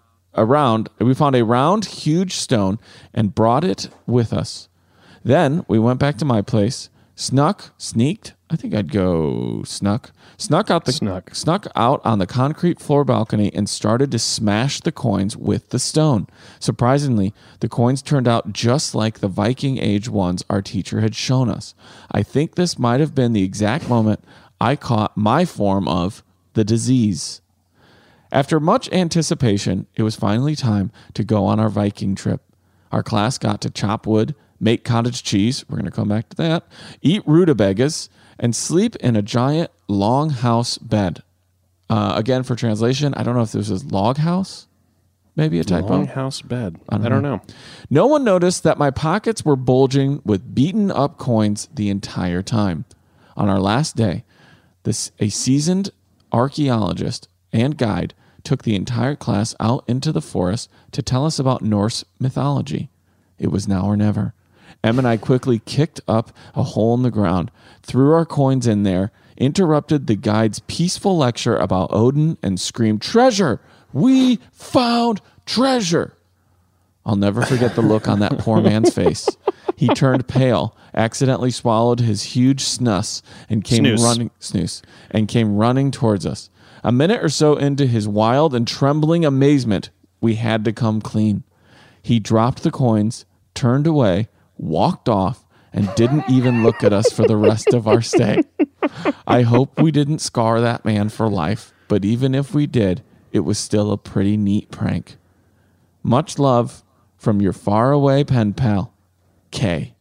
huge stone and brought it with us. Then we went back to my place, sneaked. I think I'd go snuck out on the concrete floor balcony and started to smash the coins with the stone. Surprisingly, the coins turned out just like the Viking Age ones our teacher had shown us. I think this might have been the exact moment I caught my form of the disease. After much anticipation, it was finally time to go on our Viking trip. Our class got to chop wood, make cottage cheese, we're going to come back to that, eat rutabagas, and sleep in a giant long house bed. Again, for translation, I don't know if this was log house, maybe a typo. Long house bed. I don't know. No one noticed that my pockets were bulging with beaten up coins the entire time. On our last day, a seasoned archaeologist and guide took the entire class out into the forest to tell us about Norse mythology. It was now or never. Em and I quickly kicked up a hole in the ground, threw our coins in there, interrupted the guide's peaceful lecture about Odin, and screamed, "Treasure! We found treasure!" I'll never forget the look on that poor man's face. He turned pale, accidentally swallowed his huge snus, and came running towards us. A minute or so into his wild and trembling amazement, we had to come clean. He dropped the coins, turned away, walked off, and didn't even look at us for the rest of our stay. I hope we didn't scar that man for life, but even if we did, it was still a pretty neat prank. Much love from your faraway pen pal, Kay.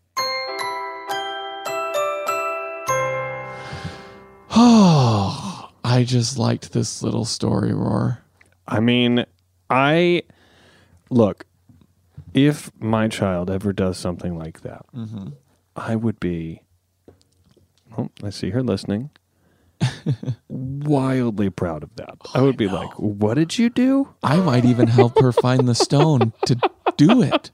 Oh, I just liked this little story, Roar. I mean, look, if my child ever does something like that, I would be, I see her listening, wildly proud of that. I would be like, what did you do? I might even help her find the stone to do it.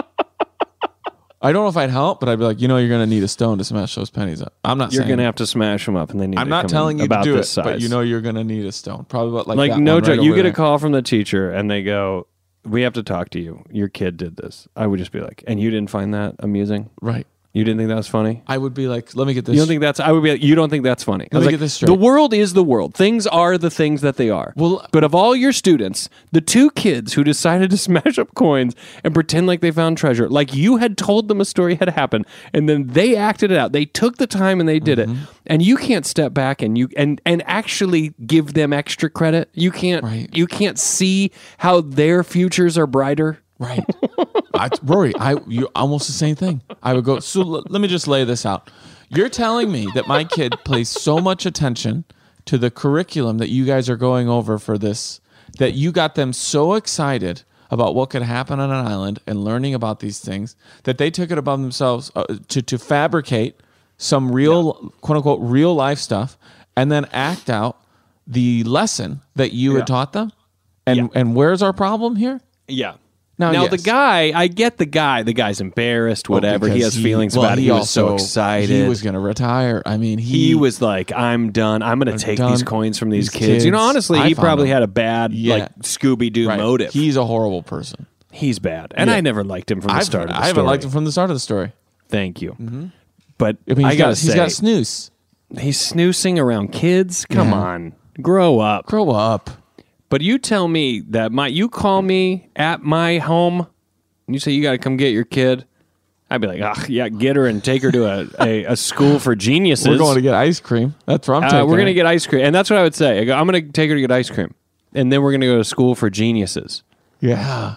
I don't know if I'd help, but I'd be like, you're going to need a stone to smash those pennies up. I'm not saying you're going to have to smash them up, and they need. I'm not telling you to do it, but you're going to need a stone. Probably about like that no joke. You get there. A call from the teacher, and they go, "We have to talk to you. Your kid did this." I would just be like, "And you didn't find that amusing, right? You didn't think that was funny?" I would be like, "Let me get this." You don't think that's? I would be like, "You don't think that's funny?" Let me get this straight. The world is the world. Things are the things that they are. Well, but of all your students, the two kids who decided to smash up coins and pretend like they found treasure, like you had told them a story had happened, and then they acted it out. They took the time and they did it. And you can't step back and actually give them extra credit. You can't. Right. You can't see how their futures are brighter. Right. Rory, you almost the same thing. I would go, so let me just lay this out. You're telling me that my kid pays so much attention to the curriculum that you guys are going over for this, that you got them so excited about what could happen on an island and learning about these things, that they took it upon themselves to fabricate some real, quote unquote, real life stuff, and then act out the lesson that you had taught them? And where's our problem here? Yeah. Now yes. The guy, I get the guy. The guy's embarrassed, whatever. He has feelings about it. He was so excited. He was going to retire. I mean, he was like, I'm done. I'm going to take these coins from these kids. You know, honestly, he probably had a bad, like, Scooby-Doo motive. He's a horrible person. He's bad. And I never liked him from the start of the story. I haven't liked him from the start of the story. Thank you. Mm-hmm. But I got to say, he's got snooze. He's snoozing around kids? Come on. Grow up. Grow up. But you tell me that you call me at my home and you say you got to come get your kid. I'd be like, get her and take her to a school for geniuses. We're going to get ice cream. That's where I'm taking We're going to get ice cream. And that's what I would say. I'm going to take her to get ice cream. And then we're going to go to school for geniuses. Yeah.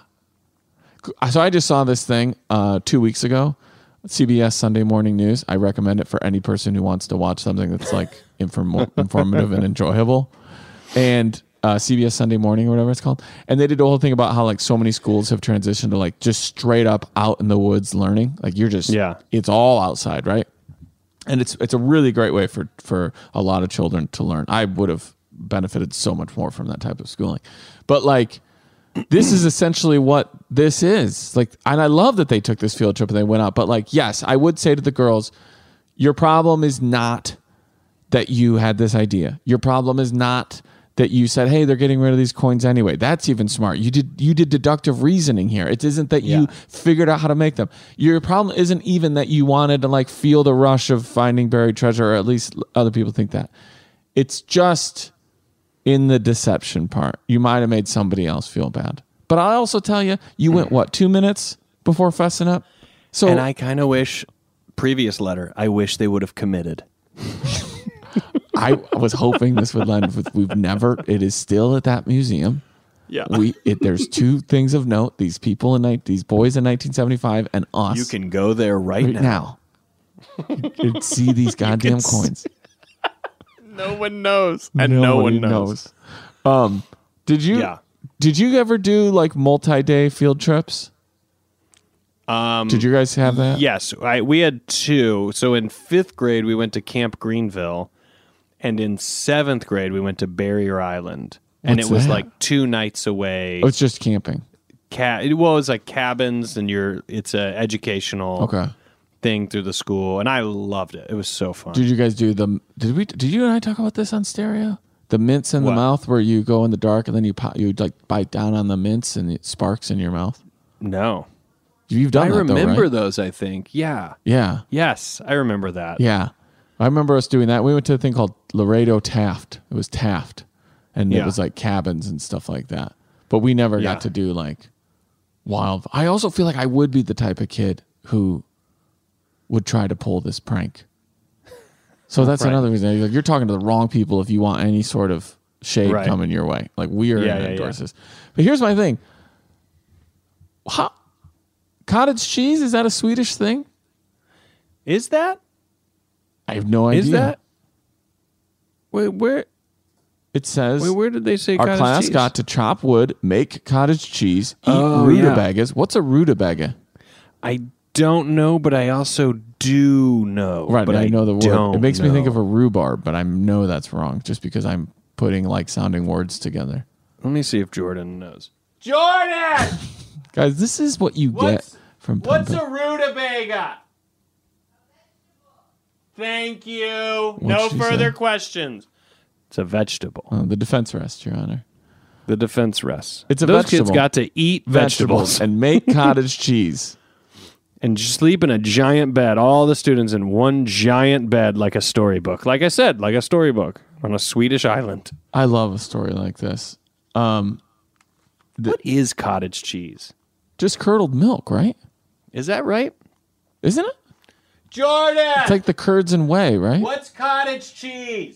So I just saw this thing 2 weeks ago. CBS Sunday Morning News. I recommend it for any person who wants to watch something that's like informative and enjoyable. And CBS Sunday Morning or whatever it's called. And they did a whole thing about how like so many schools have transitioned to like just straight up out in the woods learning. Like you're just, it's all outside, right? And it's a really great way for a lot of children to learn. I would have benefited so much more from that type of schooling. But like, this is essentially what this is. Like, and I love that they took this field trip and they went out. But like, yes, I would say to the girls, your problem is not that you had this idea. Your problem is not that you said, hey, they're getting rid of these coins anyway. That's even smart. You did deductive reasoning here. It isn't that you figured out how to make them. Your problem isn't even that you wanted to like feel the rush of finding buried treasure, or at least other people think that. It's just in the deception part. You might have made somebody else feel bad. But I'll also tell you, you went, 2 minutes before fessing up? So, and I kind of wish, previous letter, I wish they would have committed. I was hoping this would land with it is still at that museum. Yeah. There's two things of note. These people these boys in 1975 and us. You can go there right now. You can see these goddamn coins. No one knows. And no one knows. Did you ever do like multi-day field trips? Did you guys have that? Yes. We had 2. So in 5th grade, we went to Camp Greenville. And in 7th grade, we went to Barrier Island. And What's it was that? like 2 nights away. Oh, it's just camping. It was like cabins, and it's a educational thing through the school. And I loved it. It was so fun. Did you guys do did you and I talk about this on stereo? The mints in the mouth, where you go in the dark and then you like bite down on the mints and it sparks in your mouth? No. You've done that, though, remember right? those, I think. Yeah. Yeah. Yes, I remember that. Yeah. I remember us doing that. We went to a thing called Laredo Taft. It was Taft. And it was like cabins and stuff like that. But we never got to do like wild. I also feel like I would be the type of kid who would try to pull this prank. So that's another reason. Like, you're talking to the wrong people if you want any sort of shade coming your way. Like, we are going to endorse this. But here's my thing. Cottage cheese, is that a Swedish thing? Is that? I have no idea. Is that? Wait, where? It says, where did they say our cottage class cheese? got to chop wood, make cottage cheese, eat rutabagas. What's a rutabaga? I don't know, but I also do know. Right, but I know the word. don't It makes me think know. of a rhubarb, but I know that's wrong just because I'm putting like sounding words together. Let me see if Jordan knows. Jordan! Guys, this is what you get from What's Pump a rutabaga? Thank you. What'd No she further say? questions. It's a vegetable. The defense rest, Your Honor. The defense rests. It's a Those vegetable. kids got to eat vegetables and make cottage cheese. And sleep in a giant bed. All the students in one giant bed like a storybook. Like I said, like a storybook on a Swedish island. I love a story like this. What is cottage cheese? Just curdled milk, right? Is that right? Isn't it? Jordan! It's like the curds and whey, right? What's cottage cheese?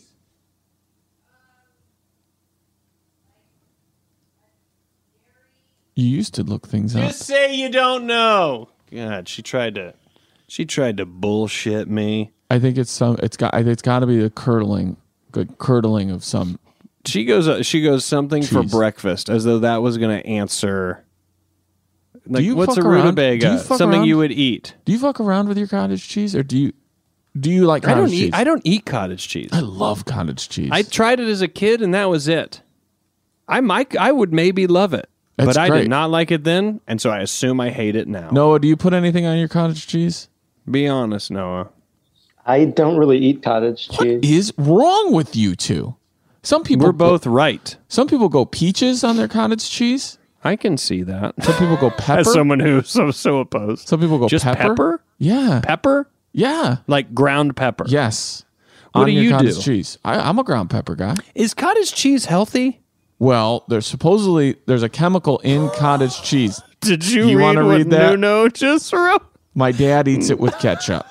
You used to look things up. Just say you don't know. God, she tried to bullshit me. I think it's got to be the curdling of some. She goes something for cheese. breakfast, as though that was going to answer. Like, Do you what's a fuck around? Do rutabaga? you fuck Something around? you would eat. Do you fuck around with your cottage cheese, or do you like cottage cheese? I don't eat cottage cheese. I love cottage cheese. I tried it as a kid, and that was it. I would maybe love it, That's but I great. did not like it then, and so I assume I hate it now. Noah, do you put anything on your cottage cheese? Be honest, Noah. I don't really eat cottage cheese. What is wrong with you two? Some people We're both right. Some people go peaches on their cottage cheese. I can see that. Some people go pepper. As someone who's so opposed. Some people go Just pepper. Yeah. Pepper? Yeah. Like ground pepper. Yes. What on do your you cottage do? cheese. I'm a ground pepper guy. Is cottage cheese healthy? Well, there's a chemical in cottage cheese. Did you want to read that? Nuno just wrote? My dad eats it with ketchup.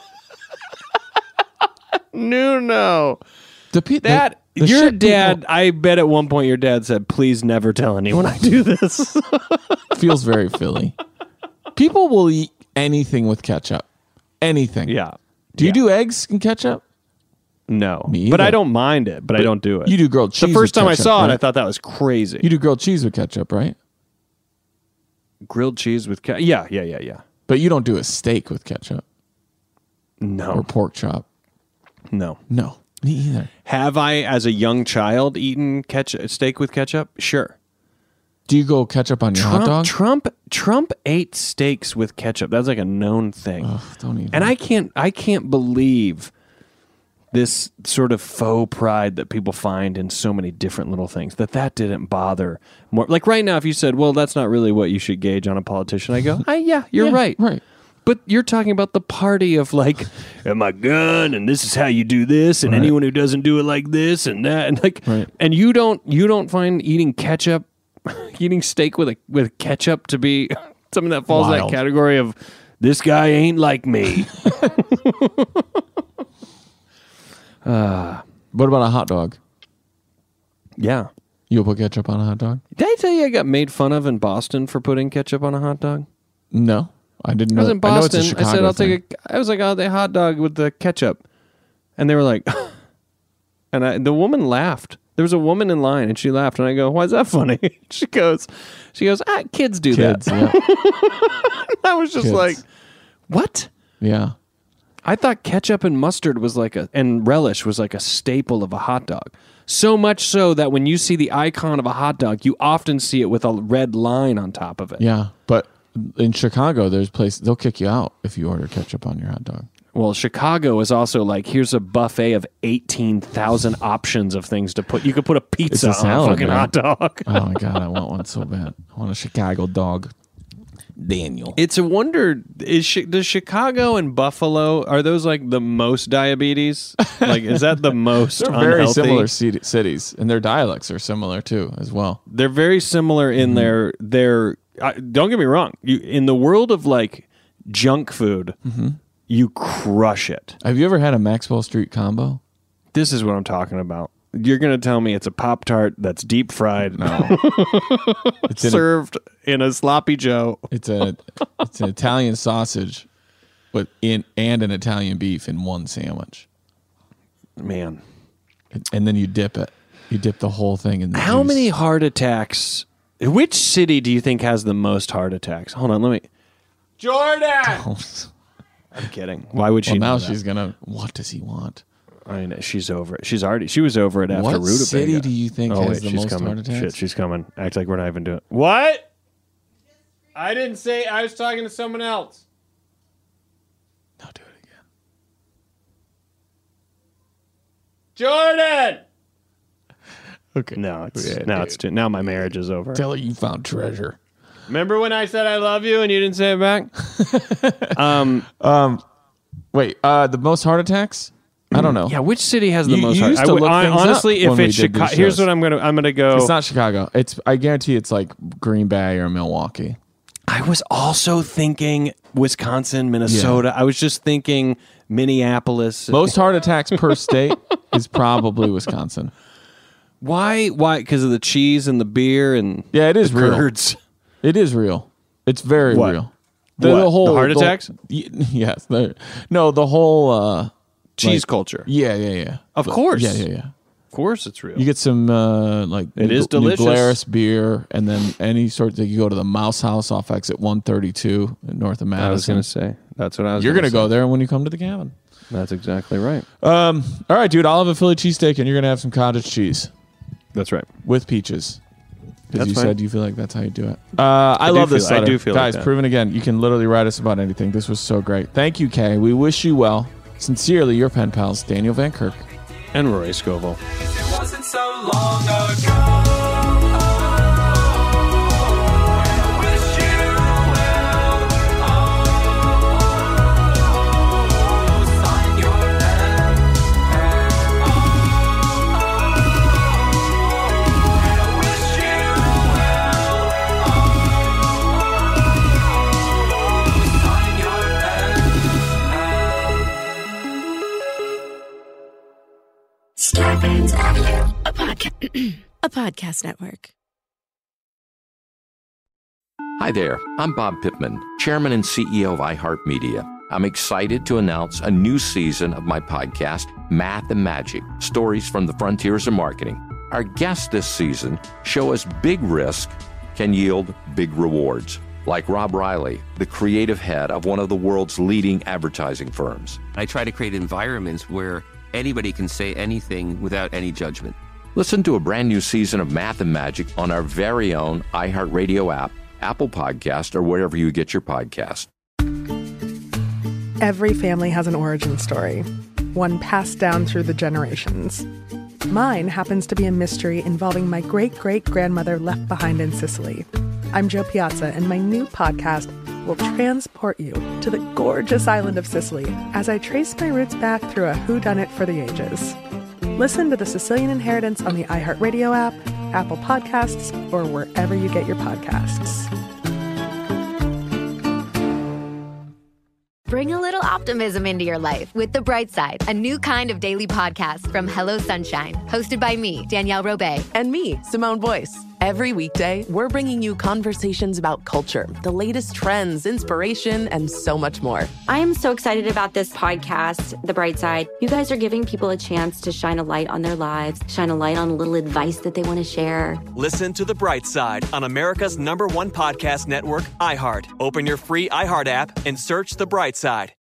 Nuno. The Your shit dad, people- I bet at one point your dad said, please never tell anyone I do this. feels very Philly. People will eat anything with ketchup. Anything. Yeah. Do you do eggs in ketchup? No. Me But either. I don't mind it, but I don't do it. You do grilled cheese. The first with time I ketchup, saw it, right? I thought that was crazy. You do grilled cheese with ketchup, right? Grilled cheese with ketchup? Yeah. But you don't do a steak with ketchup. No. Or pork chop. No. No. Me either. Have I, as a young child, eaten steak with ketchup? Sure. Do you go ketchup on your hot dog? Trump ate steaks with ketchup. That's like a known thing. Ugh, don't even. And I can't believe this sort of faux pride that people find in so many different little things, that didn't bother more. Like right now, if you said, well, that's not really what you should gauge on a politician, I go, yeah, you're right. Right. But you're talking about the party of like, and my gun, and this is how you do this, and anyone who doesn't do it like this and that, and like, and you don't find eating steak with ketchup to be something that falls in that category of this guy ain't like me. What about a hot dog? Yeah. You'll put ketchup on a hot dog? Did I tell you I got made fun of in Boston for putting ketchup on a hot dog? No. I didn't know. I was in Boston. I know it's a Chicago said, I'll thing. take I was like, oh, the hot dog with the ketchup. And they were like, and the woman laughed. There was a woman in line and she laughed. And I go, why is that funny? She goes, kids do that. Yeah. I was just like, what? Yeah. I thought ketchup and mustard was and relish was like a staple of a hot dog. So much so that when you see the icon of a hot dog, you often see it with a red line on top of it. Yeah. But in Chicago, there's places, they'll kick you out if you order ketchup on your hot dog. Well, Chicago is also like, here's a buffet of 18,000 options of things to put. You could put a pizza on a fucking hot dog. Oh my God, I want one so bad. I want a Chicago dog. Daniel. It's a wonder, does Chicago and Buffalo, are those like the most diabetes? Like, is that the most They're unhealthy? very similar cities, and their dialects are similar too, as well. They're very similar in their don't get me wrong, in the world of like junk food, you crush it. Have you ever had a Maxwell Street combo? This is what I'm talking about. You're going to tell me it's a Pop-Tart that's deep fried. No. It's served in a sloppy Joe. It's an Italian sausage and an Italian beef in one sandwich. Man. And then you dip it. You dip the whole thing in the How juice. many heart attacks? Which city do you think has the most heart attacks? Hold on, let me. Jordan! I'm kidding. Why would she Well, now know that? she's going to, what does he want? I know, she's over it. She was over it after What Rutabaga. city do you think has the she's most coming. heart attacks? Shit, she's coming. Act like we're not even doing it. What? I didn't say. I was talking to someone else. No, do it again. Jordan! Okay. No, now my marriage is over. Tell her you found treasure. Remember when I said I love you and you didn't say it back? Wait, the most heart attacks? I don't know. Yeah, which city has the most You heart? used to look things honestly, up if when it's we did these Chicago, here's shows. what I'm gonna go. It's not Chicago. I guarantee it's like Green Bay or Milwaukee. I was also thinking Wisconsin, Minnesota. Yeah. I was just thinking Minneapolis. Most heart attacks per state is probably Wisconsin. Why? Because of the cheese and the beer and Yeah, it is the real. curds. It is real. It's very What? real. What? The heart attacks? Yes. The whole Cheese culture. Yeah. Of course. Yeah. Of course, it's real. You get some It is delicious. New Glarus beer, and then any sort of, you go to the Mouse House off exit 132 in north of Madison. I was going to say. That's what I was. You're going to go there when you come to the cabin. That's exactly right. All right, dude. I'll have a Philly cheesesteak, and you're gonna have some cottage cheese. That's right. With peaches. Because That's you fine. said you feel like that's how you do it. I love this letter. I do feel Guys, like that. proven again. You can literally write us about anything. This was so great. Thank you, Kay. We wish you well. Sincerely, your pen pals, Daniel Van Kirk and Roy Scovel. It wasn't so long ago. Scarpins Avenue, a podcast network. Hi there, I'm Bob Pittman, Chairman and CEO of iHeartMedia. I'm excited to announce a new season of my podcast, Math and Magic, Stories from the Frontiers of Marketing. Our guests this season show us big risk can yield big rewards, like Rob Riley, the creative head of one of the world's leading advertising firms. I try to create environments where anybody can say anything without any judgment. Listen to a brand new season of Math and Magic on our very own iHeartRadio app, Apple Podcast, or wherever you get your podcast. Every family has an origin story. one passed down through the generations. Mine happens to be a mystery involving my great-great-grandmother left behind in Sicily. I'm Jo Piazza, and my new podcast will transport you to the gorgeous island of Sicily as I trace my roots back through a whodunit for the ages. Listen to The Sicilian Inheritance on the iHeartRadio app, Apple Podcasts, or wherever you get your podcasts. Bring a little optimism into your life with The Bright Side, a new kind of daily podcast from Hello Sunshine, hosted by me, Danielle Robay. And me, Simone Boyce. Every weekday, we're bringing you conversations about culture, the latest trends, inspiration, and so much more. I am so excited about this podcast, The Bright Side. You guys are giving people a chance to shine a light on their lives, shine a light on a little advice that they want to share. Listen to The Bright Side on America's #1 podcast network, iHeart. Open your free iHeart app and search The Bright Side.